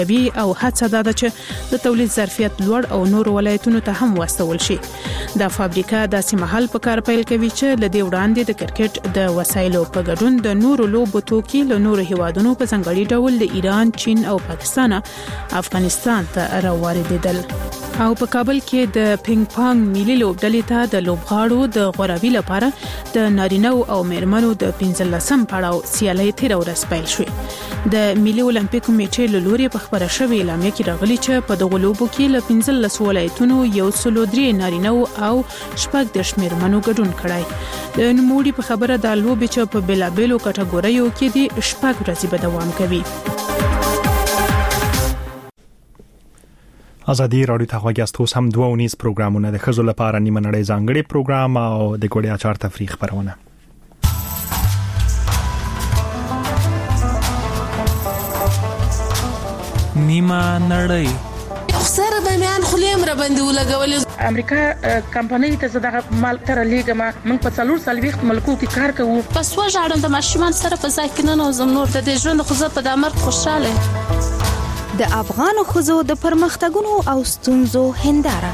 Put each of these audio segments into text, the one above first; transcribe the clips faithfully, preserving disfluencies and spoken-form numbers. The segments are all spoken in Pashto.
وی او هڅه ده چې د تولید ظرفیت لوړ او نور ولایتونو ته هم واستول شي. دا فابریکه داسې مهال په کار پیل کوي چې لدې وړاندې د کرکټ د وسایلو په ګډون د نورو لوبو توکي له نورو هیوادونو په ځانګړي ډول د ایران، چین او پاکستان افغانستان ته راوړل. او په کابل کې د پینګ پانګ ملي لوبډلې ته د لوبغاړو د غوړاوي لپاره د نارینه او میرمنو د پنځلسم پړاو سیالۍ تیر ورځ پیل شوې. د ملي اولمپیک کمیټې له لوري په خبره شوې اعلامیه کې راغلي چې په دغه لوبو کې له پنځلس ولایتونو یو سل درې نارینه او شپږ دېرش میرمنو ګډون کړی. د نوموړي په خبره د لوبې چې په بیلابیلو کټګوریو کې دي شپږ ورځې به دوام کوي. ازادي رادیو ته غواړئ تاسو هم دوه ونیز پروګرامونه د خزو لپاره نیمه نړۍ ځانګړي پروګرام او د ګوړیا چار تفریح خبرونه. نیمه نړۍ اخسر به میان خلیم را باندې ولګول. امریکا کمپنۍ ته زده مال تر لیګما موږ په څلور سال وخت ملکو کې کار کوو. پس وژاړم د ماشومان سره په ځای کې نه نوزم نور د دې ژوند خو زه په د امر خوشاله. د افغان خزو د پرمختګونو او ستونزو هنداره.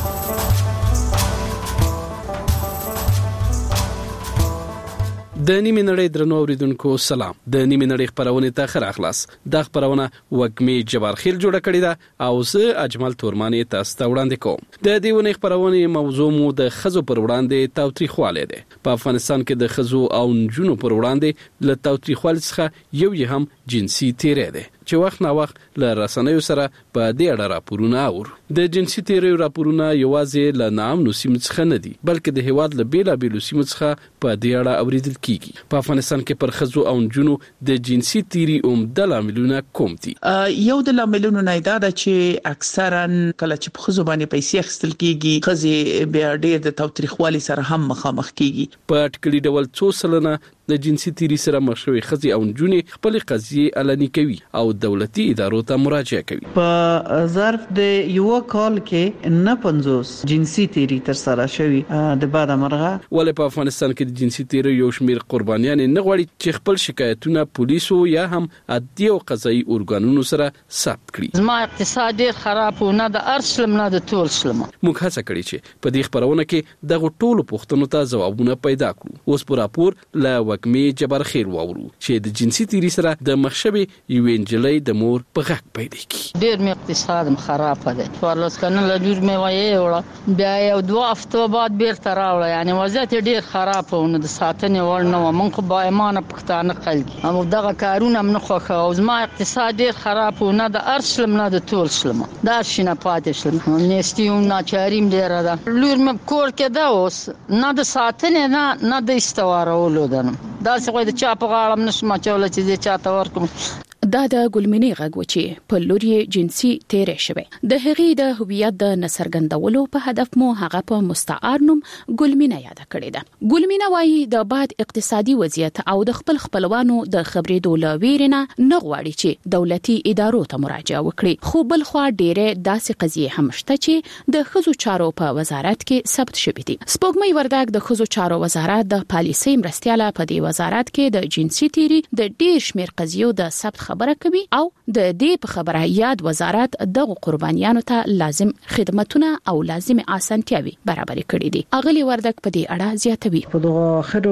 د نیمه نړۍ درنو اوریدونکو سلام. د نیمه نړۍ خبرونه ته خیر اخلاص. د خبرونه وګمې جبار خیل جوړه کړې ده او زه اجمل تورمانی تاسو ته وړاندې کوم. د دې ونې خبرونه موضوع مو د خزو پر وړاندې تاوتریخواله ده. په افغانستان کې د خزو او نجونو پر وړاندې له تاوتریخوالي څخه یو یې هم جنسي تیری ده چې وخت نا وخت له رسنیو سره په دې اړه راپورونه اور. د جنسي تیری راپورونه یوازې له نامنو سیمو څخه نه دي بلکې د هیواد له بیلابیلو سیمو څخه په دې اړه اوریدل کیږي. په افغانستان کې پر خزو او نجونو د جنسي تیری عمده لاملونه کوم دي؟ یو د لاملونو نه دا ده چې اکثرا کله چې په خزو باندې پیسې اخیستل کیږي خزي بیا ډېر د تاوتریخوالي سره هم مخامخ کیږي. په ټکلي ډول څو سلنه د جنسي تیری سره مخ شوي خزي او نجونې خپل قضیې اعلان کوي او دولتي ادارو ته مراجعه کوي. په ظرف د یو کال کې نه پنځوس جنسي تیری تر سره شوی د بعد مرغه. ولې په افغانستان کې د جنسي تیری یو شمیر قربانیان نه غواړي چې خپل شکایتونه پولیسو یا هم عدالتي او قضایي ارګانونو سره ثبت کړي. زما اقتصاد ډیر خراب و نه د ارسلم نه د ټول سلم. موږ هڅه کړې چې په دې خبرونه کې دغه ټولو پوښتنو ته ځوابونه پیدا کړو. اوس په راپور لا وګمې جبر خیر وورو چې د جنسي تیری سره د مخشبي یو انجلۍ د مور په غږ پیدا کی. ډیر می اقتصاد خراب ده. ورلس کنه له جوړ می وایي وړه بیا یو دوه هفته بعد بیرته راوړل. یعنی وضعیت ډیر خراب و نو د ساتنې ور نه و. موږ با ایمانه پښتانه خلک هم دغه کارونه من خوخه او زما اقتصاد ډیر خراب و نه د ارسلم نه د ټول سلم. دا شینه پاتې شل. نستیو نه چاریم ډیر ده. لور م کور کې دا اوس نه د ساتنې نه نه د استوارولو ده. دا څه د چا په غاړه نشم چول چې د چا ته ورکوم. دا د ګلمنې غږ و چې په لور یې جنسي تیری شوی. د هغې د هویت د نسرګندولو په هدف مو هغه په مستعار نوم ګلمنه یاد کړې ده. ګلمنه وایي د بعد اقتصادي وضعیت او د خپل خپلوانو د خبرېدو له ویرې نه نه غواړي چې دولتي ادارو ته مراجعه وکړي. خو بل خوا ډېرې داسې قضیې هم شته چې د ښځو چارو په وزارت کې ثبت شوي دي. سپوږمۍ وردګ د ښځو چارو وزارت د پالیسۍ مرستیاله په دې وزارت کې د جنسي تیری د ډېر شمېر قضیو د ثبت خبره کوي او د دې په خبره یاد وزارت دغه قربانیانو ته لازم خدماتونه او لازم اسانتیاوي برابر کړي دي. اغلی وردک په دې اړه زیاتوي. په دغه خړو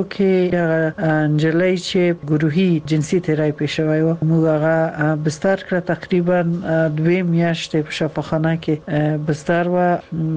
کې انجلۍ چې ګروهي جنسي تیری پېښوي و موږ هغه بستر کړ تقریبا دوه میاشتې په شفاخانه کې بستر و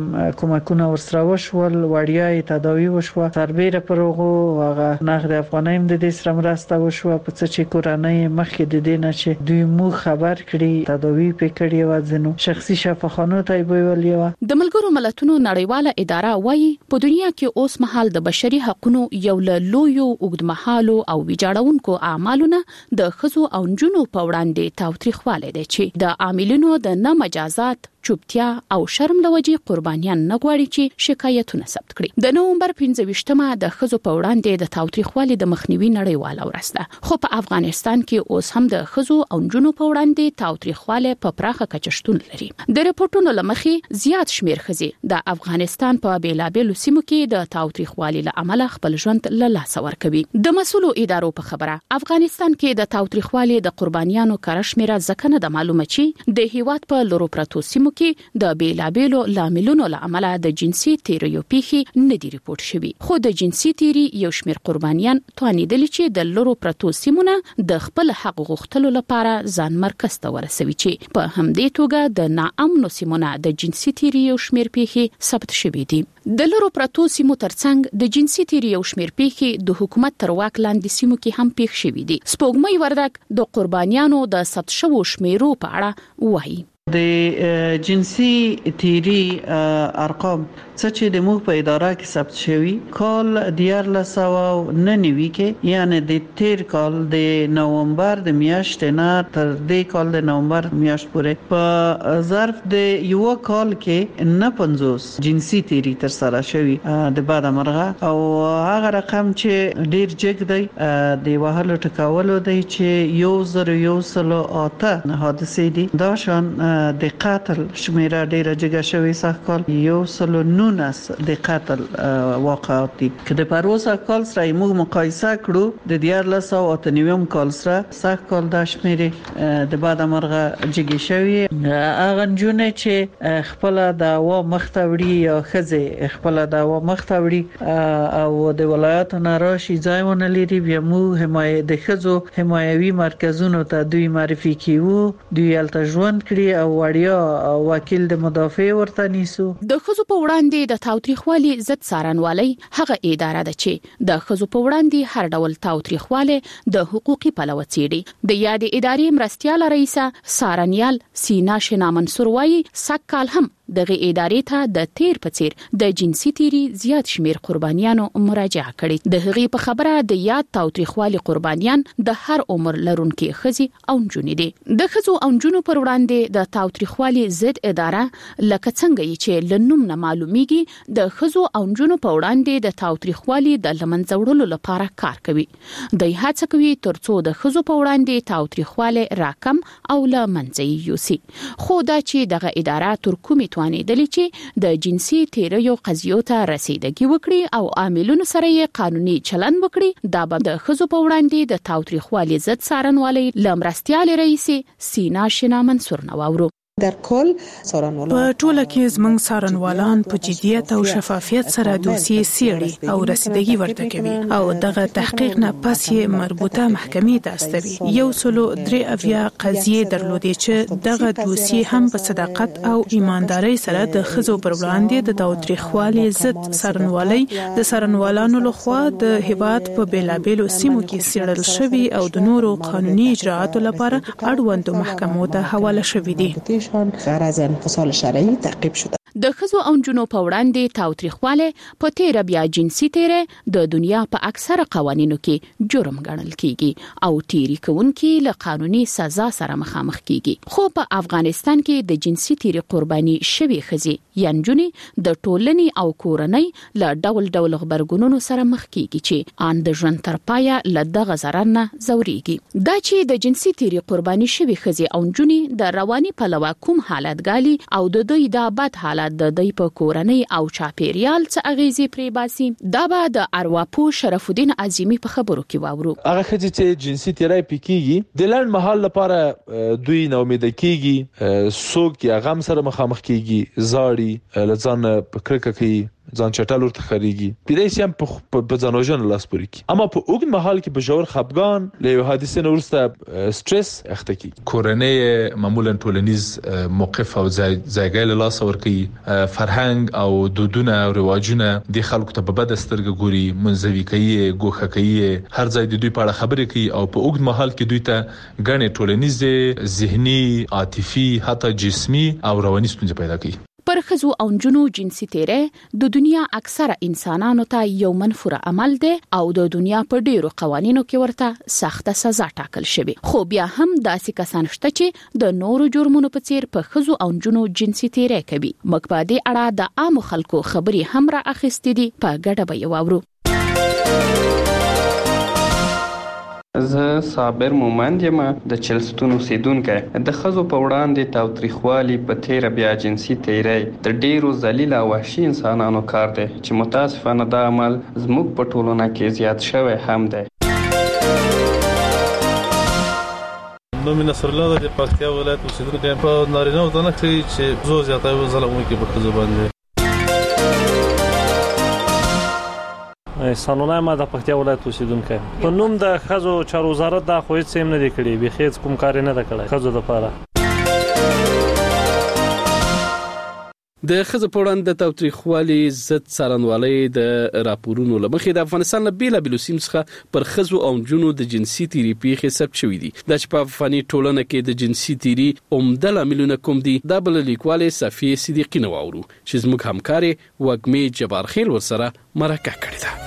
کومکونه ورسره وشول وړیا تداوی وشو سربېره پروغو هغه نقد افغانۍ د دې سره مرسته وشو په څه چې کورنۍ مخکې د دې نه چې دوی مو خبر کړي تداوی پکړی و ځنو شخصي شفاخانو ته ویلي و. د ملګرو ملتونو نړیواله اداره وایي په دنیا کې اوس مهال د بشري حقوقو یو له لویو اوږدمهالو او ویجاړونکو اعمالونه د ښځو او نجونو په وړاندې تاوتریخواله دي چې د عاملینو د نه مجازات چوپتیا او شرم لوجې قربانیان نه غواړي چې شکایتونه ثبت کړي. د نومبر پنځه ویشتمه د ښځو په وړاندې د تاوتریخوالي د مخنیوي نړیواله ورځ ده، خو په افغانستان کې اوس هم د ښځو او نجونو په وړاندې تاوتریخوالی په پراخه کچه شتون لري. د رپورټونو له مخې زیات شمیر ښځې د افغانستان په بیلابیلو سیمو کې د تاوتریخوالي له امله خپل ژوند له لاسه ورکوي. د مسؤلو ادارو په خبره افغانستان کې د تاوتریخوالي د قربانیانو کره شمیره ځکه نه د معلومه چې د هیواد په لورو پرتو سیمو کې د بیلابیلو لاملونو له امله د جنسي تیریو پیښې نه دی ریپورت شوی، خو د جنسي تیری یو شمیر قربانیان توانیدل چې د لورو پرتو سیمونه د خپل حق غوښتلو لپاره ځان مرکز ته ورسوي، چې په همدې توګه د ناامنو سیمونه د جنسي تیری یو شمیر پیښې ثبت شوي دي. د لورو پرتو سیمو ترڅنګ د جنسي تیری یو شمیر پیښې د حکومت تر واک لاندې سیمو کې هم پیښ شوي دي. سپوږمۍ وردک د قربانیانو د ثبت شوو شمیرو په اړه وایي. د جنسي تیری ارقام څه چې د موږ په اداره کې ثبت شوی کال دیارلس سوه نهه نوي کې، یعنی د تیر کال د نومبر د میاشتې نه تر دې کال د نومبر میاشت پورې په ظرف د یو کال کې نه پنځوس جنسي تیری تر سره شوی د بعد مرغه، او هغه رقم چې ډیر جګ دی د وهلو ټکولو دی چې یو زر یو سلو اته حادثې دي. دا شان د قتل شمیره ډیره جګه شوې، سږ کال یو سلو نونس د قتل واقعات دي. که د پروسه کال سره موږ مقایسه کړو د دیارلس سوه اته نوي کال سره، سږ کال دا شمیرې د بعد مرغه جګې شوې. هغه نجونې چې خپل دعوا مخته وړي یا ښځې خپل دعوا مخته وړي او د ولایتو نه راشي ځای ونه لري، بیا موږ حمایه د ښځو حمایوي مرکزونو ته دوی معرفي کیو، دوی هلته ژوند کړي او وړیا وکیل د مدافع ورته نیسو. د ښځو په وړاندې د تاوتریخوالي ضد څارنوالۍ هغه اداره ده چې د ښځو په وړاندې هر ډول تاوتریخوالی د حقوقي پلوه څیړي. د یادې ادارې مرستیاله رئیسه څارنیال سینا شنا منصور وایي سږ کال هم دغه ادارې ته د تیر په څیر د جنسي تیری زیات شمیر قربانیانو مراجعه کړې. د هغې په خبره د یاد تاوتریخوالي قربانیان د هر عمر لرونکي ښځې او نجونې دي. د ښځو او نجونو پر وړاندې د تاوتریخوالي ضد اداره لکه څنګه چې له نوم نه معلومیږي د ښځو او نجونو په وړاندې د تاوتریخوالي د لمنځه وړلو لپاره کار کوي. دوی هڅه کوي ترڅو د ښځو په وړاندې تاوتریخوالی راکم او له منځه یوسي. خو دا چې دغه اداره تر کومې توانیدلې چې د جنسي تیریو قضیو ته رسیدګي وکړي او عاملونو سره یې قانوني چلند وکړي، دا به د ښځو په وړاندې د تاوتریخوالي ضد څارنوالۍ له مرستیالې رئیسې سینا شنا منصور نه واورو. در کل څارنوالان په ټوله کې زموږ څارنوالان په جدیت او شفافیت سره دوسیې څیړي او رسیدګي ورته کوي او دغه تحقیق نه پس یې مربوطه محکمې ته استوي. یو سلو درې اویا قضیې درلودې چې دغه دوسیې هم په صداقت او ایماندارۍ سره د ښځو پر وړاندې د تاوتریخوالي ضد څارنوالۍ د څارنوالانو لخوا د هیواد په بیلابیلو سیمو کې څیړل شوي او د نورو قانوني اجراءاتو لپاره اړوندو محکمو ته حواله شوي دي. غیر از انفصال شرعی تعقیب شده. د ښځو او نجونو په وړاندې تاوتریخوالی په تیره بیا جنسي تیری د دنیا په اکثره قوانینو کې جرم ګڼل کیږي او تیری کوونکي له قانوني سزا سره مخامخ کیږي. خو په افغانستان کې د جنسي تیری قرباني شوي ښځې یا نجونې د ټولنې او کورنۍ له ډول ډول غبرګونونو سره مخ کیږي چې ان د ژوند تر پایه له دغه ضرر نه ځوريږي. دا چې د جنسي تیری قرباني شوي ښځې او نجونې د رواني پلوه کوم حالت ګالي او د دوی د بد حالت د دوی په کورنۍ او چاپیریال څه اغیزې پرې باسي، دا به د ارواپو شرف الدین عظیمی په خبرو کې واورو. هغه ښځې چې جنسي تیری پکېږي د لنډ مهال لپاره دوی ناامیده کیږي، څوک یې غم سره مخامخ کیږي، زاړي، لځان په کرکه کوي، ځان چټل ورته خريږي، پیدای شي هم په ځانوژن لاس پوري کی، اما په اوږد مهال کې په جوړ خپګان له یو حادثه نه ورسته سټرس اخته کی. کورنۍ معمولا ټولنیز موقف او ځایګی له لاس ورکی، فرهنګ او دودونه او رواجونه د خلکو ته په بد سترګه ګوري، منځوي کوي، ګوښه کوي، هر ځای د دوی په اړه خبرې کوي او په اوږد مهال کې دوی ته ګڼې ټولنیز، ذهني، عاطفي، حتی جسمي او رواني ستونزې پیدا کوي. پر ښځو او نجونو جنسي تیری د دنیا اکثره انسانانو ته یو منفور عمل دی او د دنیا په ډیرو قوانینو کې ورته سخته سزا ټاکل شوی. خو بیا هم داسې کسان شته چې د نورو جرمونو په څیر په ښځو او نجونو جنسي تیری کوي. موږ په دې اړه د عام خلکو خبري هم را اخیستې دي، په ګډه به یې واورو. زه صابر مومند یم، د چلستون اوسیدونکی. د ښځو په وړاندې تاوتریخوالي په تیره بیا جنسي تیری د ډیرو ذلیل او وحشي انسانانو کار دی چې متاسفانه دا عمل زموږ په ټولنه کې زیات شوی هم دی. نوم نصر الله د پکتیا ولایت اوسیدونکی یم. په نارینه او زنانه کې چې زو زیاته ظلم کوي په ښځو باندې. سانونه ما د پکتیا ولایت اوسیدونکی یم. په نوم د ښځو چارو وزارت دا خو هیڅ هم نه دی کړی، بیا هیڅ کوم کار نه دی کړی ښځو لپاره. د ښځو په وړاندې د تاوتریخوالي ضد څارنوالۍ د راپورونو له مخې د افغانستان له بیلابیلو سیمو څخه پر ښځو او نجونو د جنسي تیري پیښې ثبت شوي دي. دا چې په افغاني ټولنه کې د جنسي تیري عمده لاملونه کوم دي، دا بل لیکوالې صفیه صدیقی نه واورو چې زموږ همکارې وږمې جبارخیل ورسره مرکه کړې ده.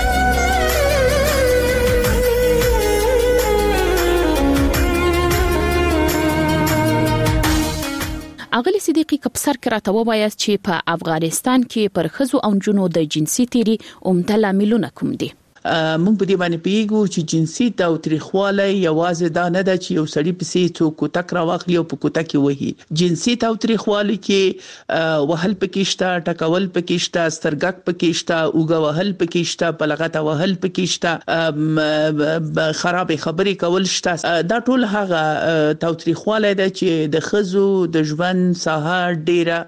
اغلی صدیقی کپسر کراته وایي چې په افغانستان کې پر ښځو او نجونو د جنسي تیري عمده لاملونه کوم دي. موږ په دې باندې پیګو چې جنسي تاوتریخوالی یوازې دا نه ده چې یو سړی پسې څوک کوتک راوخلي او په کوتک کې وهي. جنسي تاوتریخوالی کې وهل پکې شته، ټکول پکې شته، سترګک پکې شته، اوږه وهل پکې شته، په لغته وهل پکې شته، خراب خبرې کول شته. دا ټول هغه تاوتریخوالی ده چې د ښځو د ژوند ساحه ډیره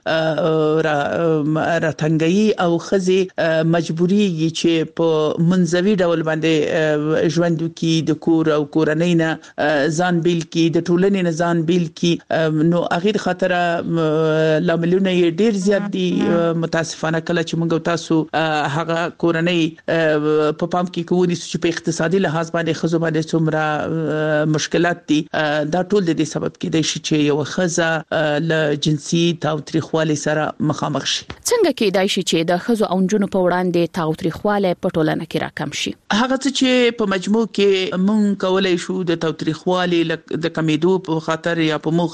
راتنګي او ښځې مجبوريږي چې په منځ وی ډول باندې ژوند کی د کور او کورنۍ نه ځان بیل کی، د ټولنې نه ځان بیل کی. نو اغیر خاطر لاملونه یې ډیر زیات دي. متاسفانه کله چې موږ تاسو هغه کورنۍ په پام کې کوو چې په اقتصادي لحاظ باندې خزو باندې څومره مشکلات دي، دا ټول د دې سبب کېدای شي چې یو خزه له جنسي تاوتریخوالي سره مخامخ شي. څنګه کېدای شي چې د خزو او نجونو په وړاندې تاوتریخواله په ټولنه کې راکم شي؟ هغه چې په مجموع کې مونږ کولای شو د تاوتریخوالي د کمیدو په خاطر یا په مخ